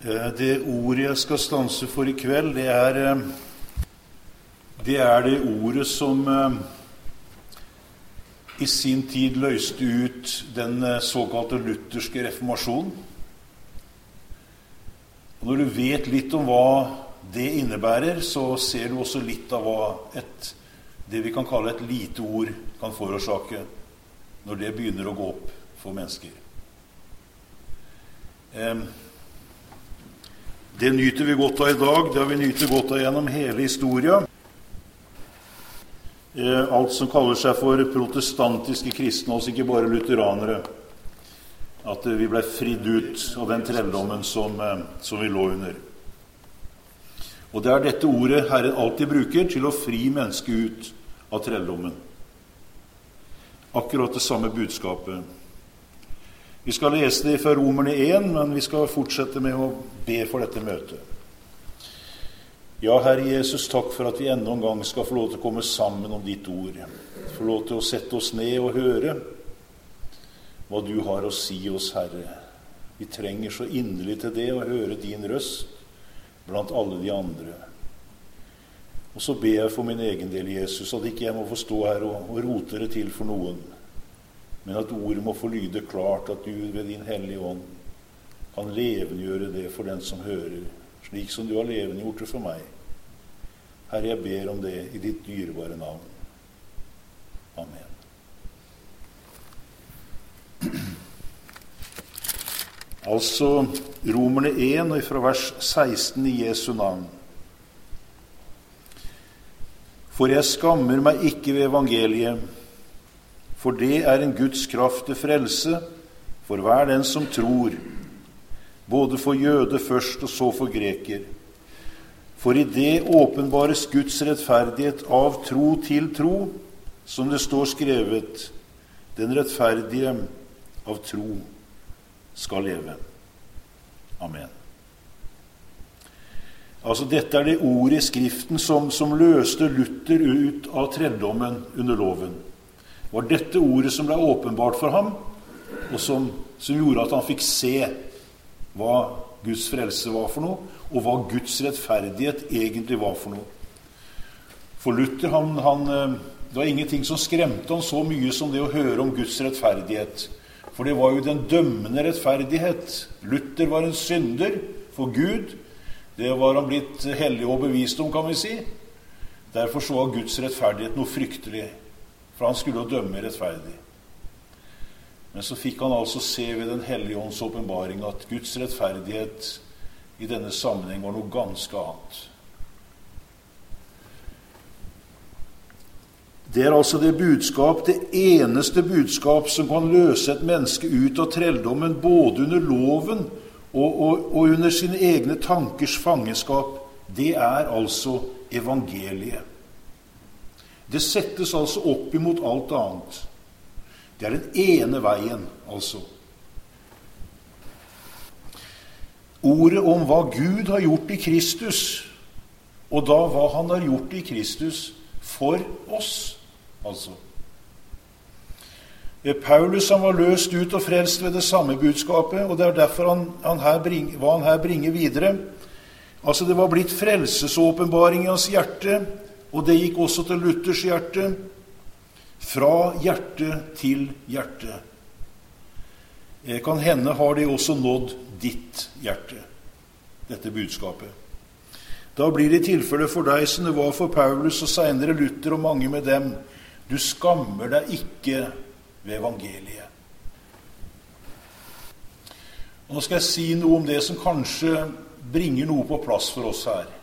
Det ordet jeg skal stanse for i kveld, det er det ordet som i sin tid løste ut den såkalte lutherske reformasjonen. Og når du vet litt om hva det innebærer, så ser du også litt av hva det vi kan kalle et lite ord kan forårsake når det begynner å gå opp for mennesker. Det nyter vi godt av i dag, det har vi nyter godt av gjennom hele historien. Alt som kaller seg for protestantiske kristne, altså ikke bare lutheranere, at vi ble fridd ut av den trelldommen som vi lå under. Og det er dette ordet Herren alltid bruker til å fri mennesket ut av trelldommen. Akkurat det samme budskapet. Vi skal lese det fra Romerne 1, men vi skal fortsette med å be for dette møtet. Ja, Herre Jesus, takk for at vi enda en gang skal få lov til å komme sammen om ditt ord. Få lov til å sette oss ned og høre hva du har å si oss, Herre. Vi trenger så inderlig til det å høre din røst blant alle de andre. Og så ber jeg for min egen del, Jesus, at ikke jeg må få stå her og rote det til for noen, men at ordet må få lyde klart, at du ved din hellige ånd kan levengjøre det for den som hører, slik som du har levengjort det for meg. Herre, jeg ber om det i ditt dyrebare navn. Amen. Altså Romerne 1 og fra vers 16 i Jesu navn. For jeg skammer meg ikke ved evangeliet, for det er en Guds kraft til frelse for hver den som tror, både for jøde først og så for greker. For i det åpenbares Guds rettferdighet av tro til tro, som det står skrevet, den rettferdige av tro skal leve. Amen. Altså dette er det ordet i Skriften som løste Luther ut av trelldommen under loven. Det var dette ordet som ble åpenbart for ham, og som gjorde at han fikk se hva Guds frelse var for noe, og hva Guds rettferdighet egentlig var for noe. For Luther, det var ingenting som skremte ham så mye som det å høre om Guds rettferdighet. For det var jo den dømmende rettferdighet. Luther var en synder for Gud. Det var han blitt hellig og bevist om, kan vi si. Derfor så var Guds rettferdighet noe fryktelig, for han skulle jo dømme rettferdig. Men så fikk han altså se ved den hellige ånds åpenbaring at Guds rettferdighet i denne sammenheng var noe ganske annet. Det er altså det budskap, det eneste budskap som kan løse et menneske ut av trelldommen, både under loven og under sine egne tankers fangenskap. Det er altså evangeliet. Det settes altså opp imot alt annet. Det er den ene veien, altså. Ordet om hva Gud har gjort i Kristus, og da hva han har gjort i Kristus for oss, altså. Paulus han var løst ut og frelst ved det samme budskapet, og det er derfor hva han her bringer videre. Altså det var blitt frelsesåpenbaring i hans hjerte, og det gikk også til Luthers hjerte, fra hjerte til hjerte. Kan hende har det også nådd ditt hjerte, dette budskapet. Da blir det i tilfelle for deg som det var for Paulus og senere Luther og mange med dem. Du skammer deg ikke ved evangeliet. Og nå skal jeg si noe om det som kanskje bringer noe på plass for oss her.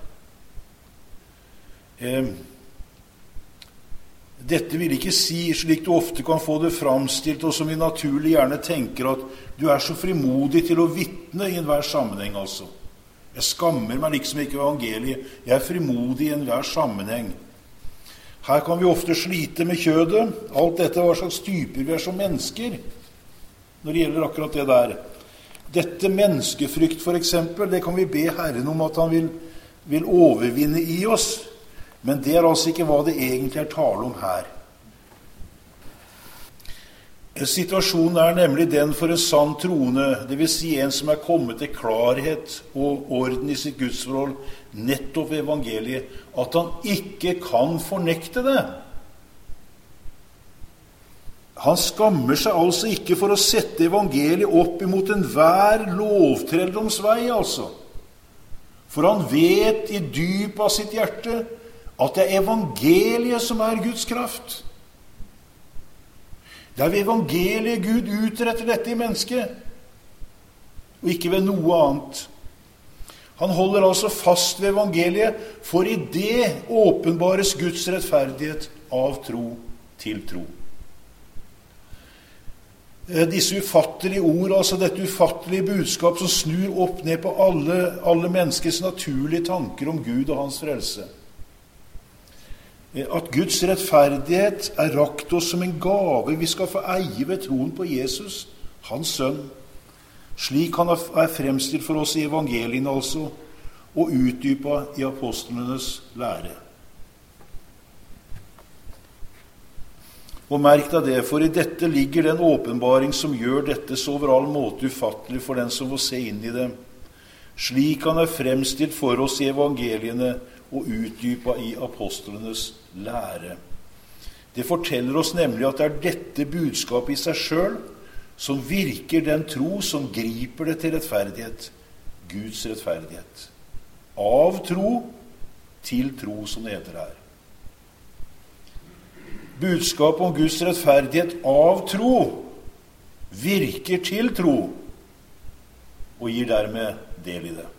Dette vil ikke si, slik du ofte kan få det framstilt, og som vi naturlig gjerne tenker, at du er så frimodig til å vitne i enhver sammenheng, altså. Jeg skammer meg liksom ikke evangeliet. Jeg er frimodig i enhver sammenheng. Her kan vi ofte slite med kjødet. Alt dette var slags typer vi er som mennesker, når det gjelder akkurat det der. Dette menneskefrykt, for eksempel, det kan vi be Herren om at han vil overvinne i oss. Men det er altså ikke hva det egentlig er tale om her. Situasjonen nemlig den for en sann troende, det vil si en som kommet til klarhet og orden i sitt gudsforhold, nettopp ved evangeliet, at han ikke kan fornekte det. Han skammer seg altså ikke for å sette evangeliet opp imot enhver lovtrelldomsvei, altså. For han vet i dypet av sitt hjerte at det evangeliet som Guds kraft. Det ved evangeliet Gud utretter dette i mennesket, og ikke ved noe annet. Han holder altså fast ved evangeliet, for i det åpenbares Guds rettferdighet av tro til tro. Disse ufattelige ord, altså dette ufattelige budskap som snur opp ned på alle menneskers naturlige tanker om Gud og hans frelse. At Guds rettferdighet rakt oss som en gave vi skal få eie ved troen på Jesus, hans sønn, slik han fremstilt for oss i evangeliene altså, og utdypet i apostlenes lære. Og merk deg det, for i dette ligger den åpenbaring som gjør dette så over all måte ufattelig for den som får se inn i det, slik han fremstilt for oss i evangeliene og utdypet i apostlenes lære. Det forteller oss nemlig at det dette budskapet i seg selv som virker den tro som griper det til rettferdighet, Guds rettferdighet. Av tro til tro, som det heter her. Budskapet om Guds rettferdighet av tro virker til tro og gir dermed del i det.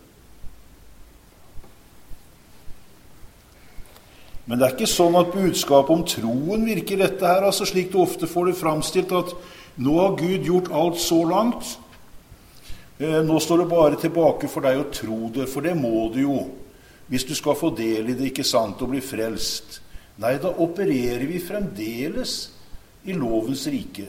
Men det ikke sånn at budskapet om troen virker dette her, altså slik du ofte får det framstilt, at nå har Gud gjort alt så langt, nå står det bare tilbake for deg å tro det, for det må du jo, hvis du skal få del i det, ikke sant, og bli frelst. Nei, da opererer vi fremdeles i lovens rike,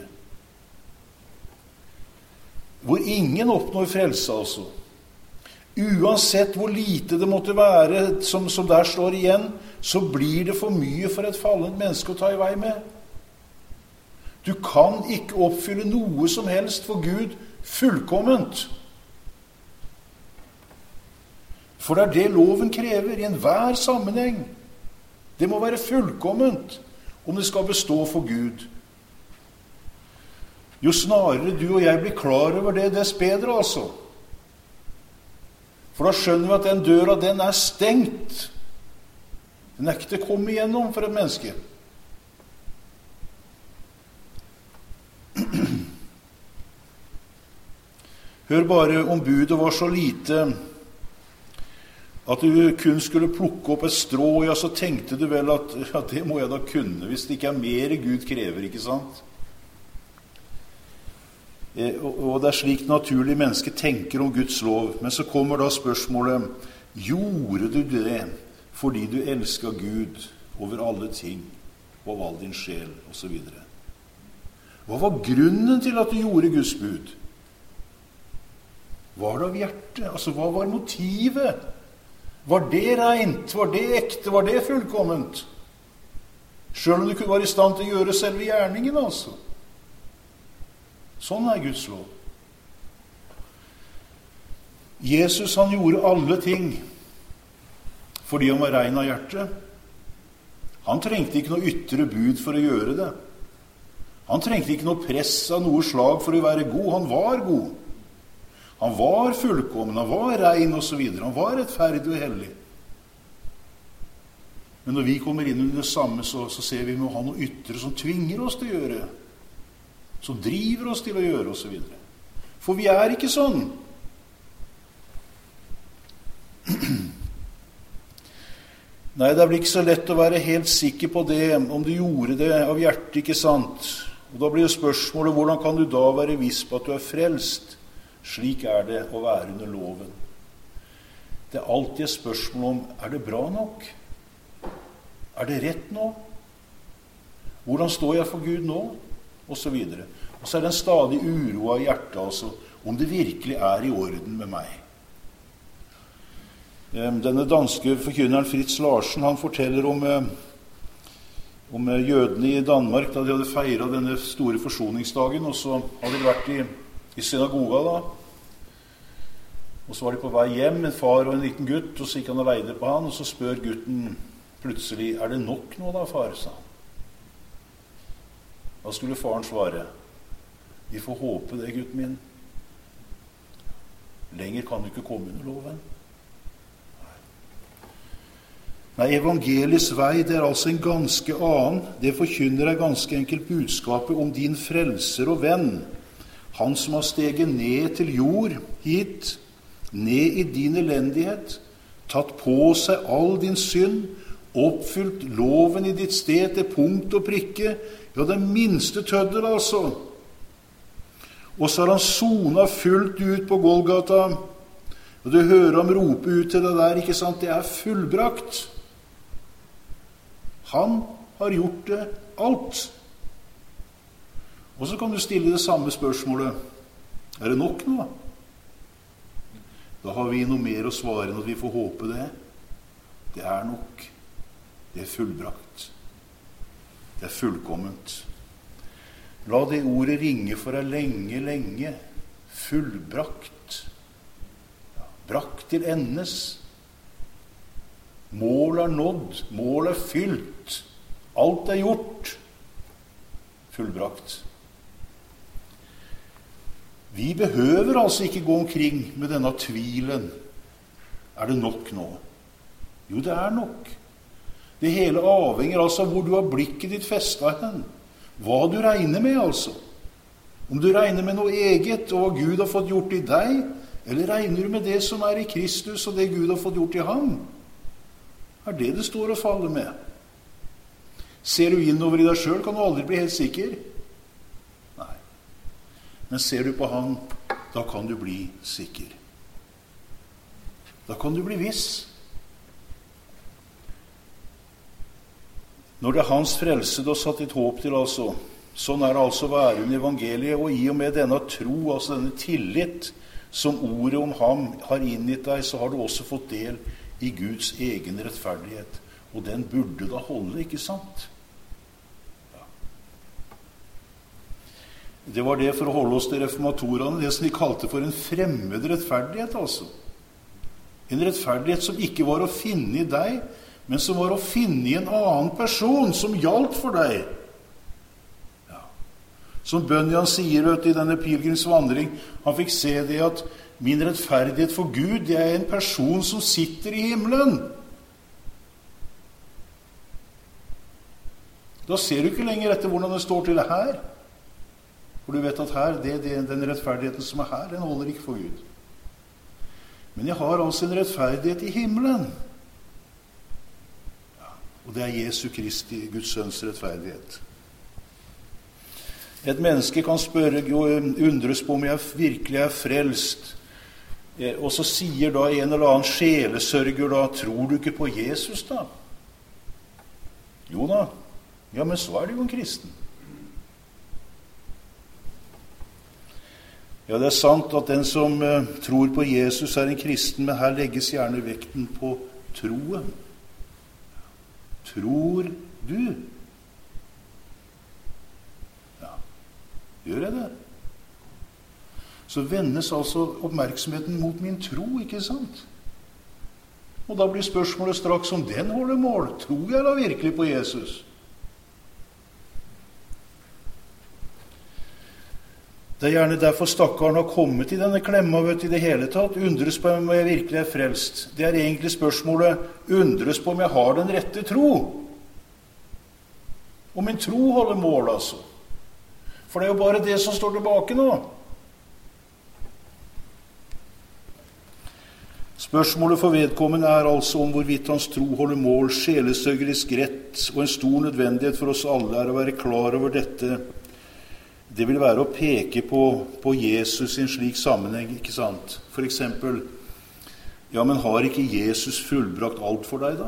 hvor ingen oppnår frelse, altså. Uansett hvor lite det måtte være som der står igjen, så blir det for mye for et fallent menneske å ta i vei med. Du kan ikke oppfylle noe som helst for Gud fullkomment. For det det loven krever i enhver sammenheng. Det må være fullkomment om det skal bestå for Gud. Jo snarere du og jeg blir klar over det, dess bedre, altså. For da skjønner vi at den døra, den stengt. Den ikke til å komme igjennom for et menneske. Hør bare, om budet var så lite at du kun skulle plukke opp et strå, ja, så tenkte du vel at ja, det må jeg da kunne, hvis det ikke mer Gud krever, ikke sant? Og det slik naturlig menneske tenker om Guds lov. Men så kommer da spørsmålet, gjorde du det fordi du elsket Gud over alle ting, og all din sjel, og så videre? Hva var grunnen til at du gjorde Guds bud? Var det av hjertet? Altså, hva var motivet? Var det rent? Var det ekte? Var det fullkomment? Selv om du ikke var i stand til å gjøre selve gjerningen, altså. Sånn Guds lov. Jesus, han gjorde alle ting fordi han var ren av hjertet. Han trengte ikke noe ytre bud for å gjøre det. Han trengte ikke noe press av noe slag for å være god. Han var god. Han var fullkommen, han var ren og så videre. Han var rettferdig og hellig. Men når vi kommer inn under det samme, så ser vi med han noe ytre som tvinger oss til å gjøre, som driver oss til å gjøre, og så videre. For vi ikke sånn. Nei, det blir ikke så lett å være helt sikker på det, om du gjorde det av hjertet, ikke sant? Og da blir jo spørsmålet, hvordan kan du da være viss på at du frelst? Slik det å være under loven. Det alltid et spørsmål om, det bra nok? Det rett nå? Hvordan står jeg for Gud nå? Og så videre. Og så det en stadig uro av hjertet, altså, om det virkelig i orden med meg. Denne danske forkynneren Fritz Larsen, han forteller om jødene i Danmark da de hadde feiret denne store forsoningsdagen, og så hadde de vært i synagoga da. Og så var de på vei hjem, en far og en liten gutt, og så gikk han og veide på han, og så spør gutten plutselig, er det nok nå da, far, sa han. Da skulle faren svare, vi får håpe det, gutten min. Lenger kan du ikke komme under loven. Nei, evangeliets vei, det er altså en ganske annen. Det forkynner deg ganske enkelt budskapet om din frelser og venn. Han som har steget ned til jord, hit, ned i din elendighet, tatt på seg all din synd, oppfylt loven i ditt sted til punkt og prikke, ja, det minste tøddel altså. Og så har han sonet fullt ut på Golgata, og du hører ham rope ut til deg der, ikke sant? Det er fullbrakt. Han har gjort det alt. Og så kan du stille det samme spørsmålet. Er det nok nå? Da har vi noe mer å svare enn at vi får håpe det. Det er nok. Det er fullbrakt. Det er fullkomment. La det ordet ringe for deg lenge, lenge. Fullbrakt. Brakt til endes. Mål er nådd, mål er fylt, alt er gjort, fullbrakt. Vi behøver altså ikke gå omkring med denne tvilen. Er det nok nå? Jo, det er nok. Det hele avhenger altså av hvor du har blikket ditt festet hen. Hva du regner med altså. Om du regner med noe eget og hva Gud har fått gjort i deg, eller regner du med det som er i Kristus og det Gud har fått gjort i ham? Er det står og faller med? Ser du innover i deg selv, kan du aldri bli helt sikker. Nei. Men ser du på han, da kan du bli sikker. Da kan du bli viss. Når det er hans frelse du har satt ditt håp til, altså, sånn er det altså å være under evangeliet, og i og med denne tro, altså denne tillit, som ordet om ham har inngitt deg, så har du også fått del i Guds egen rettferdighet. Og den burde da holde, ikke sant? Ja. Det var det, for å holde oss til reformatorene, det som de kalte for en fremmed rettferdighet, altså. En rettferdighet som ikke var å finne i deg, men som var å finne i en annen person som gjaldt for deg. Ja. Som Bunyan sier, vet du, i denne pilgrimsvandring, han fikk se det at min rettferdighet for Gud, det er en person som sitter i himmelen. Da ser du ikke lenger etter hvordan det står til det her. For du vet at her, den rettferdigheten som er her, den holder ikke for Gud. Men jeg har altså en rettferdighet i himmelen. Ja, og det er Jesu Kristi, Guds sønns rettferdighet. Et menneske kan spørre og undres på om jeg virkelig er frelst. Og så sier da en eller annen sjelesørger da, tror du ikke på Jesus da? Jo da, ja, men så er det jo en kristen. Ja, det er sant at den som tror på Jesus er en kristen, men her legges gjerne vekten på troen. Tror du? Ja, gjør jeg det? Så vendes altså oppmerksomheten mot min tro, ikke sant? Og da blir spørsmålet straks om den holder mål. Tror jeg da virkelig på Jesus? Det er gjerne derfor stakkaren har kommet i denne klemma, vet du, i det hele tatt. Undres på om jeg virkelig er frelst. Det er egentlig spørsmålet, undres på om jeg har den rette tro. Om min tro holder mål, altså. For det er jo bare det som står tilbake nå. Spørsmålet for vedkommende er altså om hvorvidt hans tro holder mål, sjelesørgerisk rett, og en stor nødvendighet for oss alle er å være klar over dette. Det vil være å peke på Jesus i en slik sammenheng, ikke sant? For eksempel, ja, men har ikke Jesus fullbrakt alt for deg da?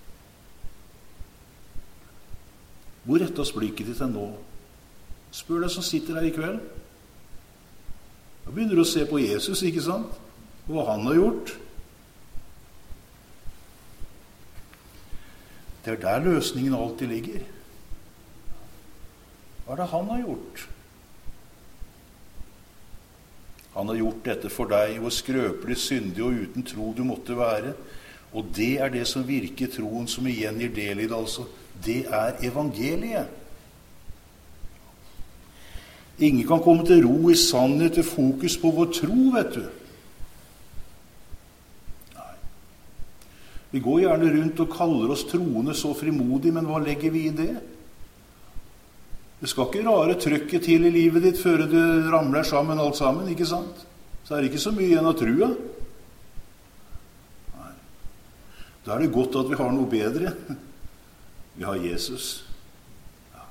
Hvor rettes blikket ditt nå? Spør deg som sitter her i kveld. Da begynner du å se på Jesus, ikke sant? Og hva han har gjort. Det er der løsningen alltid ligger. Hva det han har gjort? Han har gjort dette for deg, hvor skrøpelig, syndig og uten tro du måtte være. Og det det som virker troen, som igjen gir del i det, altså. Det evangeliet. Ingen kan komme til ro i sannhet ved fokus på vår tro, vet du. Nei. Vi går gjerne rundt og kaller oss troende så frimodig, men hva legger vi i det? Det skal ikke rare trykket til i livet ditt før det ramler sammen alt sammen, ikke sant? Så det ikke så mye igjen av trua. Nei. Da det godt at vi har noe bedre. Vi har Jesus. Ja.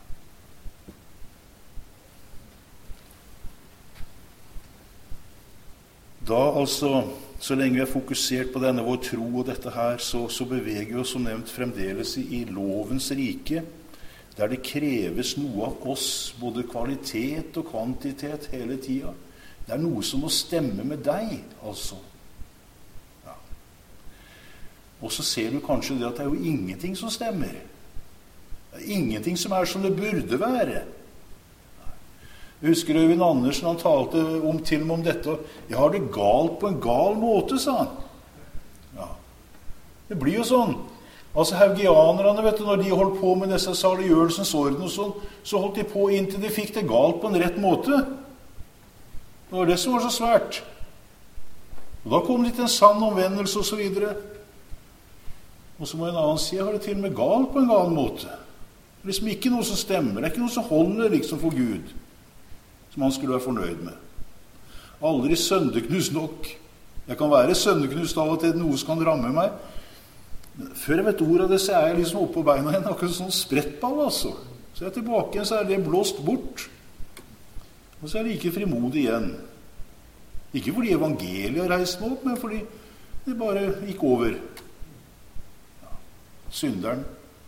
Da altså, så lenge vi fokusert på denne vår tro og dette her, så beveger vi oss som nevnt fremdeles i lovens rike, der det kreves noe av oss, både kvalitet og kvantitet hele tida. Det noe som må stemme med deg, altså. Ja. Og så ser du kanskje det at det jo ingenting som stemmer. Det ingenting som som det burde være. Jeg husker Øyvind Andersen, han talte til og med om dette. Jeg har det galt på en gal måte, sa han. Ja. Det blir jo sånn. Altså haugianerne, vet du, når de holdt på med disse saliggjørelsens orden og sånn, så holdt de på inntil de fikk det galt på en rett måte. Det var det som var så svært. Og da kom de til en sann omvendelse og så videre. Og så må en annen si, jeg har det til og med galt på en gal måte. Det liksom ikke noe som stemmer, det ikke noe som holder liksom for Gud, som han skulle være fornøyd med. Aldri søndeknust nok. Jeg kan være søndeknust av og til noe som kan ramme meg. Før jeg vet ordet av det, så jeg liksom oppe på beina igjen, akkurat sånn sprettball, altså. Så jeg tilbake igjen, så det blåst bort. Og så jeg like frimodig igjen. Ikke fordi evangeliet har reist meg opp, men fordi det bare gikk over. Ja. Synderen.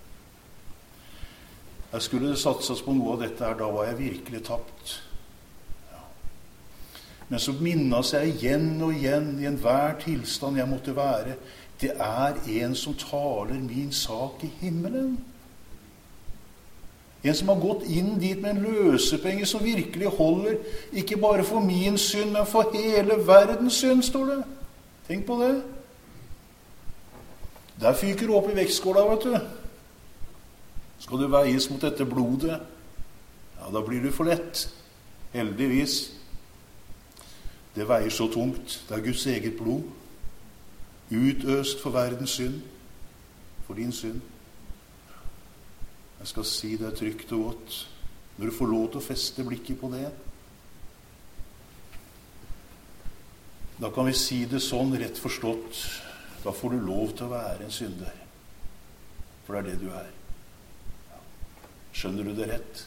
Jeg skulle satses på noe av dette her, da var jeg virkelig tapt. Ja. Men så minnes jeg igjen og igjen i enhver tilstand jeg måtte være. Det en som taler min sak i himmelen. En som har gått inn dit med en løsepenge som virkelig holder, ikke bare for min synd, men for hele verdens synd, står det. Tenk på det. Der fyker du opp i vektskåla, vet du. Skal du veies mot dette blodet, ja, da blir du for lett. Heldigvis. Det veier så tungt. Det Guds eget blod. Utøst for verdens synd, for din synd. Jeg skal si det trygt og godt, når du får lov til å feste blikket på det. Da kan vi si det sånn, rett forstått, da får du lov til å være en synder. For det det du er. Skjønner du det rett?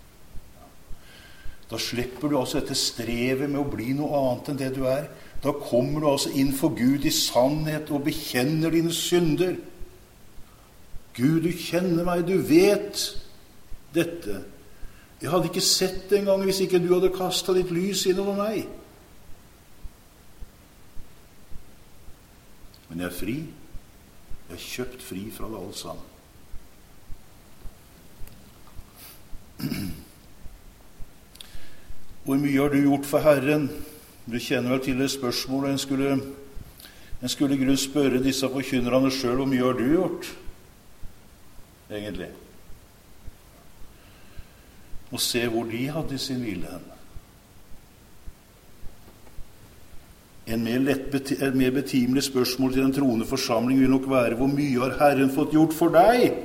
Da slipper du altså dette strevet med å bli noe annet enn det du er. Da kommer du altså inn for Gud i sannhet og bekjenner dine synder. Gud, du kjenner meg, du vet dette. Jeg hadde ikke sett det engang hvis ikke du hadde kastet ditt lys innover meg. Men jeg fri. Jeg er kjøpt fri fra det alt sammen. Hvor mye har du gjort for Herren? Du kjenner vel til det spørsmålet. En skulle i grunn spørre disse forkynnerne selv, hvor mye har du gjort? Egentlig. Og se hvor de hadde sin hvile hen. Et mer betimelig spørsmål til den troende forsamling vil nok være, hvor mye har Herren fått gjort for deg?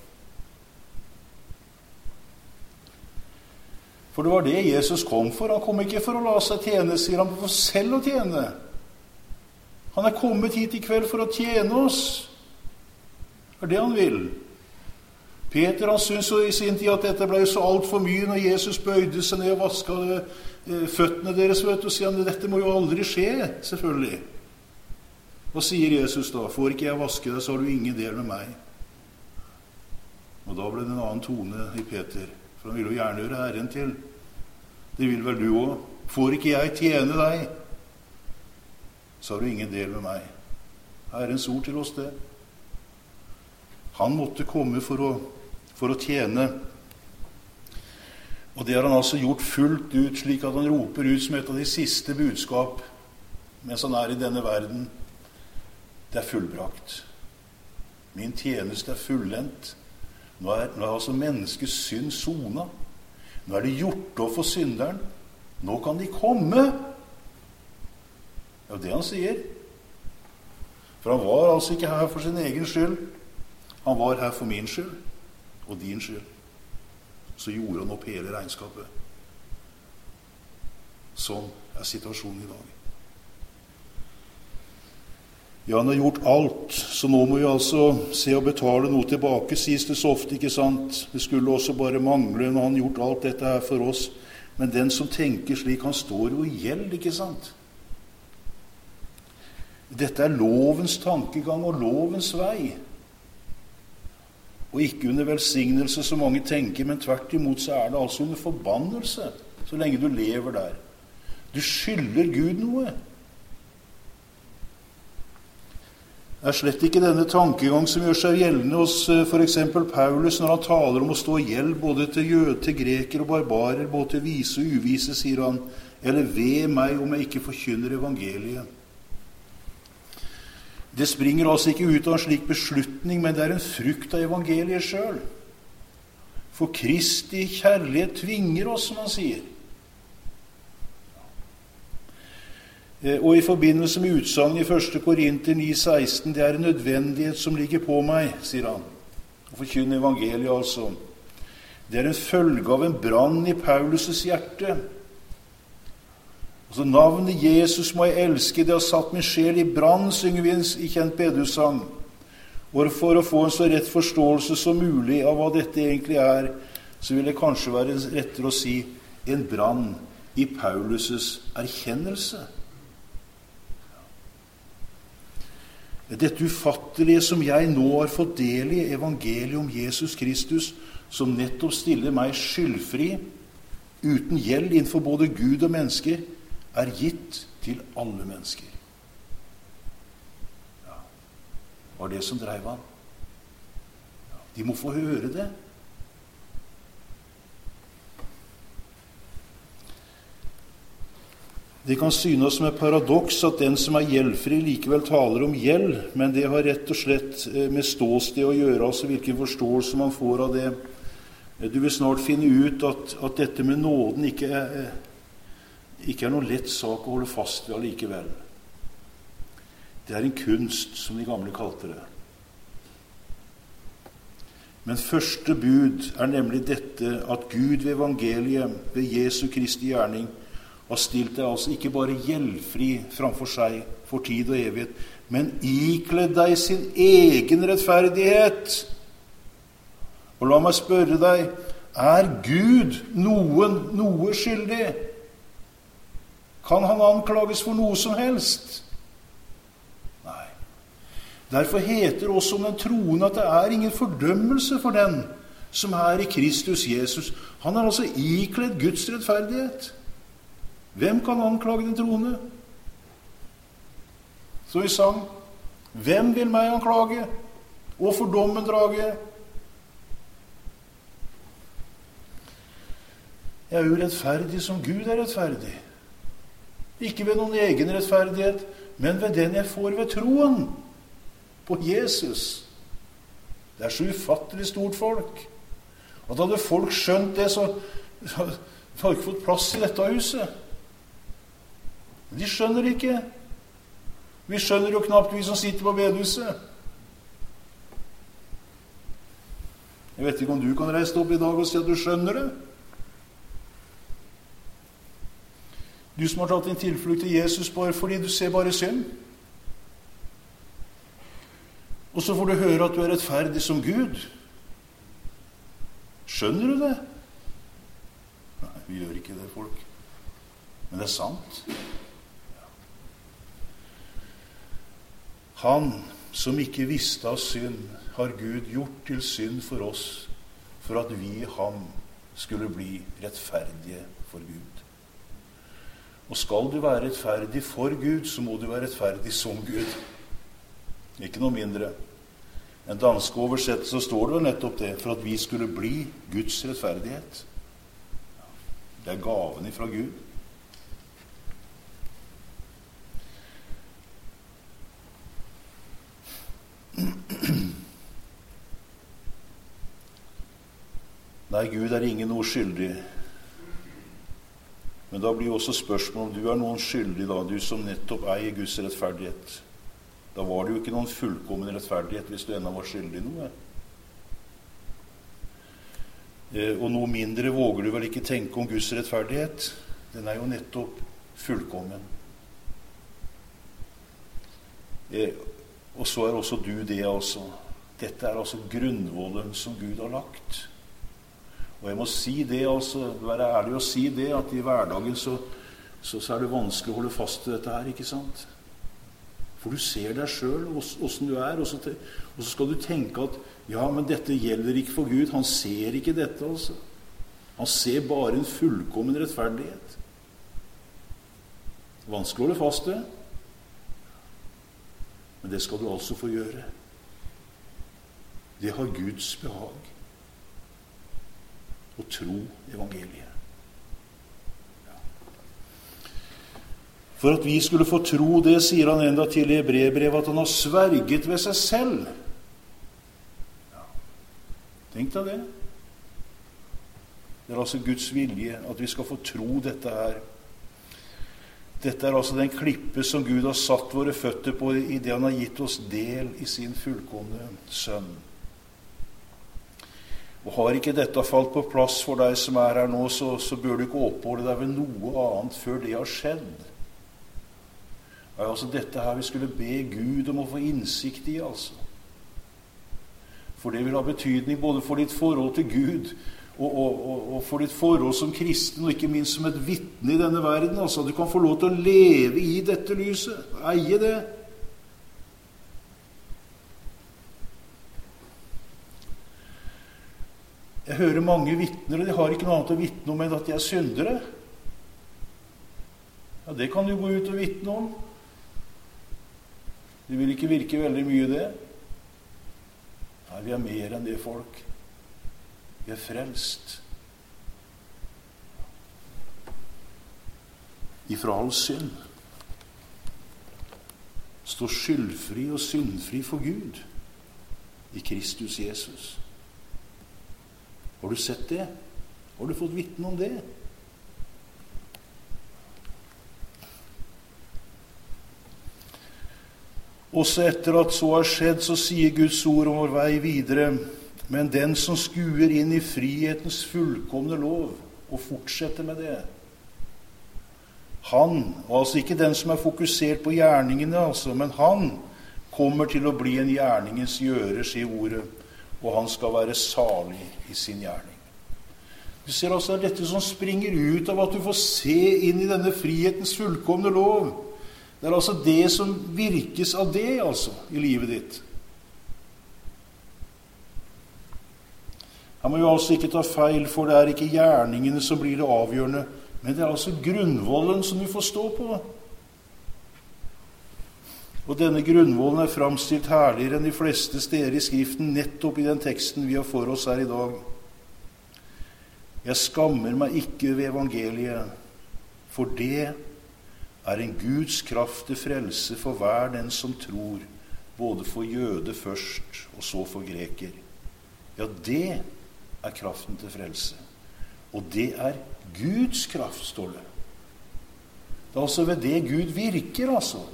For det var det Jesus kom for. Han kom ikke for å la seg tjene, sier han, for selv å tjene. Han kommet hit i kveld for å tjene oss. Det det han vil. Peter, han syntes jo i sin tid at dette ble så alt for mye når Jesus bøyde seg ned og vasket føttene deres, vet du, og sier han, dette må jo aldri skje, selvfølgelig. Hva sier Jesus da? Får ikke jeg vaske deg, så har du ingen del med meg. Og da ble det en annen tone i Peter. For han vil jo gjerne gjøre Herren til. Det vil vel du også. Får ikke jeg tjene deg, så har du ingen del med meg. Herrens ord til oss det. Han måtte komme for å tjene. Og det har han altså gjort fullt ut, slik at han roper ut som et av de siste budskap mens han i denne verden. Det fullbrakt. Min tjeneste fullendt. Nå er altså menneskets synd sona. Nå det gjort opp for synderen. Nå kan de komme. Det det han sier. For han var altså ikke her for sin egen skyld. Han var her for min skyld og din skyld. Så gjorde han opp hele regnskapet. Sånn situasjonen i dag. Ja, han har gjort alt, så nå må vi altså se og betale noe tilbake, sies det så ofte, ikke sant? Det skulle også bare mangle når han gjort alt dette her for oss. Men den som tenker slik, han står jo i gjeld, ikke sant? Dette lovens tankegang og lovens vei. Og ikke under velsignelse, som mange tenker, men tvert imot så det altså under forbannelse, så lenge du lever der. Du skylder Gud noe. Det slett ikke denne tankegang som gjør seg gjeldende hos for eksempel Paulus når han taler om å stå i gjeld både til jøder, til greker og barbarer, både til vise og uvise, sier han, eller ved meg om jeg ikke forkynner evangeliet. Det springer altså ikke ut av en slik beslutning, men det en frukt av evangeliet selv. For Kristi kjærlighet tvinger oss, som han sier. Og i forbindelse med utsagn i 1. Korinter 9,16, det en nødvendighet som ligger på meg, sier han. Å forkynne evangeliet altså. Det en følge av en brann i Paulus' hjerte. Altså navnet Jesus må jeg elske, det har satt min sjel i brann, synger vi i kjent bedehussang. Og for å få en så rett forståelse som mulig av hva dette egentlig så vil det kanskje være rettere å si en brann i Paulus' erkjennelse. Dette ufattelige som jeg nå har fått del i, evangeliet om Jesus Kristus, som nettopp stiller meg skyldfri, uten gjeld innenfor både Gud og mennesker, gitt til alle mennesker. Ja, var det som drev han. Ja, de må få høre det. Det kan synes som et paradoks at den som gjeldfri likevel taler om gjeld, men det har rett og slett med ståsted å gjøre, altså hvilken forståelse man får av det. Du vil snart finne ut at dette med nåden ikke noen lett sak å holde fast ved allikevel. Det en kunst, som de gamle kalte det. Men første bud nemlig dette, at Gud ved evangeliet, ved Jesu Kristi gjerning, har stilt deg altså ikke bare gjeldfri framfor seg for tid og evighet, men ikledd deg sin egen rettferdighet. Og la meg spørre deg, Gud noe skyldig? Kan han anklages for noe som helst? Nei. Derfor heter det også om den troende at det ingen fordømmelse for den som i Kristus Jesus. Han altså ikledd Guds rettferdighet. Hvem kan anklage den troende? Så vi sang, hvem vil meg anklage, og for dommen drage? Jeg urettferdig som Gud rettferdig. Ikke ved noen egen rettferdighet, men ved den jeg får ved troen på Jesus. Det så ufattelig stort folk. Og da hadde folk skjønt det, så har ikke fått plass i dette huset. De skjønner ikke. Vi skjønner jo knapt vi som sitter på bedehuset. Jeg vet ikke om du kan reise opp i dag og si at du skjønner det. Du som har tatt din tilflukt til Jesus bare fordi du ser bare synd. Og så får du høre at du rettferdig som Gud. Skjønner du det? Nei, vi gjør ikke det, folk. Men det sant. Han som ikke visste av synd, har Gud gjort til synd for oss, for at vi i ham skulle bli rettferdige for Gud. Og skal du være rettferdig for Gud, så må du være rettferdig som Gud. Ikke noe mindre. En danske oversettelse så står det nettopp det, for at vi skulle bli Guds rettferdighet. Det er gaven ifra Gud. Nei, Gud er ingen noe skyldig. Men da blir også spørsmålet om du er noen skyldig, da, du som nettopp eier Guds rettferdighet. Da var det jo ikke noen fullkommen rettferdighet hvis du ennå var skyldig noe. Og noe mindre våger du vel ikke tenke om Guds rettferdighet. Den er jo nettopp fullkommen. Og så er også du det, altså. Dette er altså grunnvollen som Gud har lagt. Og jeg må si det, altså, være ærlig og si det, at i hverdagen så er det vanskelig å holde fast til dette her, ikke sant? For du ser deg selv, hvordan du er, og så skal du tenke at ja, men dette gjelder ikke for Gud. Han ser ikke dette, altså. Han ser bare en fullkommen rettferdighet. Vanskelig å holde fast til. Men det skal du altså få gjøre. Det har Guds behag. Å tro evangeliet. Ja. For at vi skulle få tro det, sier han enda til i Hebreerbrevet, at han har sverget ved seg selv. Ja. Tenk deg det. Det er altså Guds vilje at vi skal få tro dette her. Dette er altså den klippe som Gud har satt våre føtter på i det han har gitt oss del i sin fullkomne sønn. Og har ikke dette falt på plass for deg som er her nå, så bør du ikke oppholde deg ved noe annet før det har skjedd. Det er altså dette her vi skulle be Gud om å få innsikt i, altså. For det vil ha betydning både for ditt forhold til Gud og for ditt forhold som kristen, og ikke minst som et vitne i denne verden. Altså, du kan få lov til å leve i dette lyset, eie det. Jeg hører mange vitner, og de har ikke noe annet å vitne om enn at de er syndere. Ja, det kan jo gå ut og vitne om. Det vil ikke virke veldig mye det. Nei, vi er mer enn det, folk. Vi er frelst. Ifra all synd. Stå skyldfri og syndfri for Gud i Kristus Jesus. Har du sett det? Har du fått vitne om det? Også etter at så har skjedd, så sier Guds ord om vår vei videre, men den som skuer inn i frihetens fullkomne lov og fortsetter med det, han, altså ikke den som er fokusert på gjerningene, altså, men han kommer til å bli en gjerningens gjører, sier ordet, og han skal være salig i sin gjerning. Du ser altså dette som springer ut av at du får se inn i denne frihetens fullkomne lov. Det er altså det som virkes av det, altså, i livet ditt. Her må jo altså ikke ta feil, for det er ikke gjerningene som blir det avgjørende, men det er altså grunnvollen som du får stå på. Og denne grunnvollen er framstilt herligere enn de fleste steder i Skriften, nettopp i den teksten vi har for oss her i dag. Jeg skammer meg ikke ved evangeliet, for det er en Guds kraft til frelse for hver den som tror, både for jøde først og så for greker. Ja, det er kraften til frelse. Og det er Guds kraft, står det. Det er altså ved det Gud virker, altså.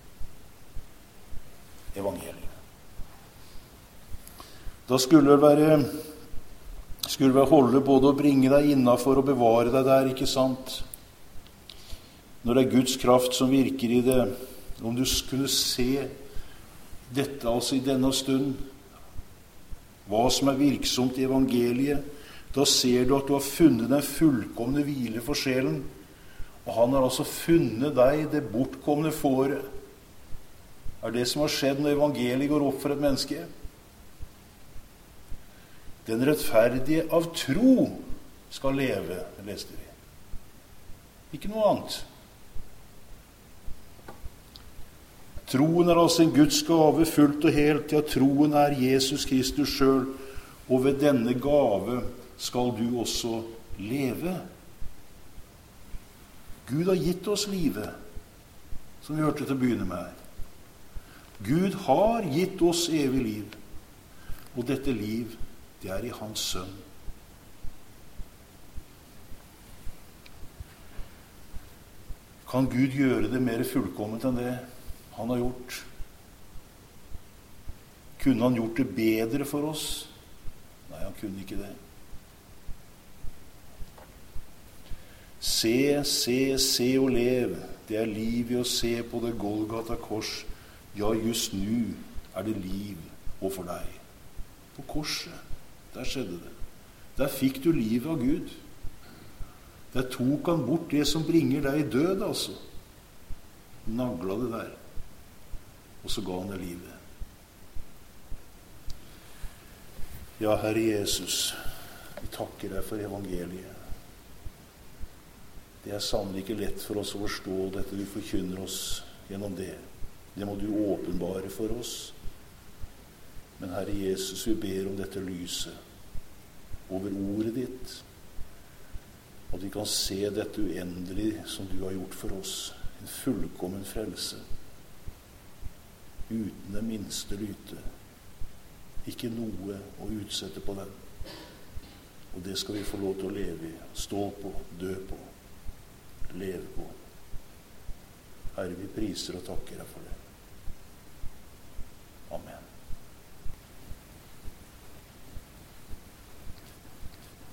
Evangeliet. Da skulle det være holde både å bringe deg innenfor og bevare deg der, ikke sant? Når det er Guds kraft som virker i det, om du skulle se dette altså i denne stund, hva som er virksomt i evangeliet, da ser du at du har funnet den fullkomne hvile for sjelen, og han har altså funnet deg det bortkomne fåret. Er det som har skjedd når evangeliet går opp for et menneske? Den rettferdige av tro skal leve, leste vi. Ikke noe annet. Troen er altså en Guds gave fullt og helt. Ja, troen er Jesus Kristus selv, og ved denne gave skal du også leve. Gud har gitt oss livet, som vi hørte til å begynne med her. Gud har gitt oss evig liv, og dette liv, det er i hans sønn. Kan Gud gjøre det mer fullkomment enn det han har gjort? Kunne han gjort det bedre for oss? Nei, han kunne ikke det. Se og lev. Det er liv i å se på det Golgata kors. Ja, just nu er det liv og for deg. På korset, der skjedde det. Der fikk du livet av Gud. Der tok han bort det som bringer deg i død, altså. Nagla det der. Og så ga han deg livet. Ja, Herre Jesus, vi takker deg for evangeliet. Det er sannelig ikke lett for oss å forstå dette du forkynner oss gjennom det. Det må du åpenbare for oss. Men Herre Jesus, vi ber om dette lyset over ordet ditt, at vi kan se dette uendelige som du har gjort for oss, en fullkommen frelse, uten det minste lyte, ikke noe å utsette på den. Og det skal vi få lov til å leve i, stå på, dø på, leve på. Herre, vi priser og takker deg for det.